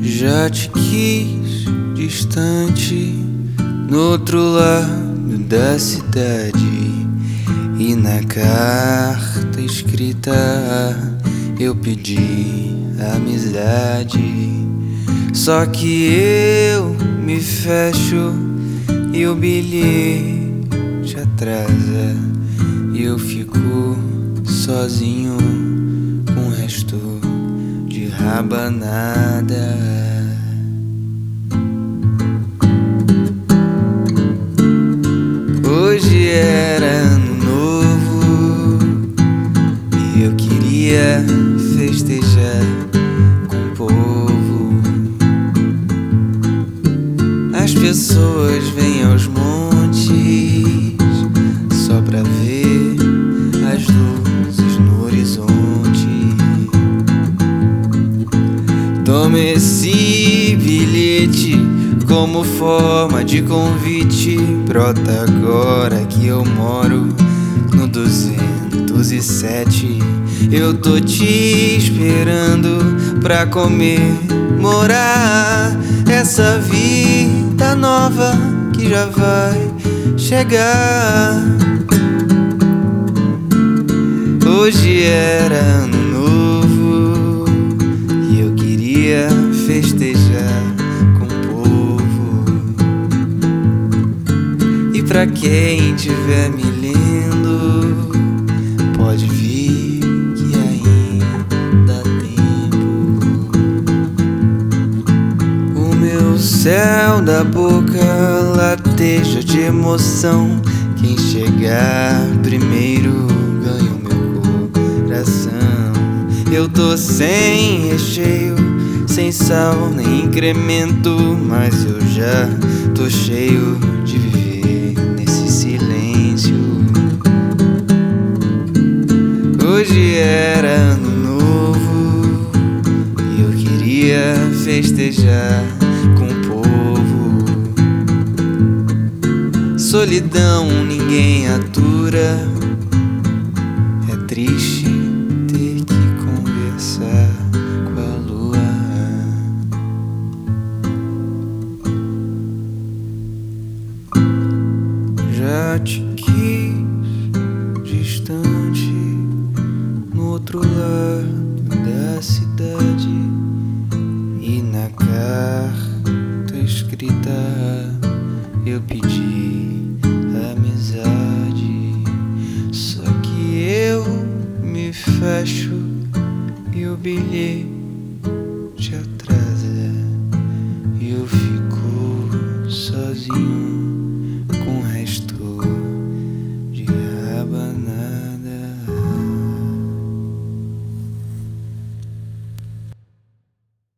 Já te quis distante, no outro lado da cidade, e na carta escrita eu pedi amizade. Só que eu me fecho e o bilhete atrasa, e eu fico sozinho com o resto de rabanada. Hoje era ano novo e eu queria festejar com o povo. As pessoas vêm aos montes só pra ver as luzes no horizonte. Tome esse bilhete como forma de convite. Brota agora que eu moro no 207. Eu tô te esperando pra comemorar essa vida nova que já vai chegar. Hoje era ano novo e eu queria festejar com o povo. E pra quem tiver me lendo, pode vir que ainda dá tempo. O meu céu da boca lateja de emoção. Quem chegar primeiro ganha o meu coração. Eu tô sem recheio, sem sal nem incremento, mas eu já tô cheio de viver nesse silêncio. Hoje era ano novo e eu queria festejar com o povo. Solidão ninguém atura, é triste ter que conversar com a lua. Já te quis distante, no outro lado da cidade, e na carta escrita eu pedi amizade. Só que eu me fecho e o bilhete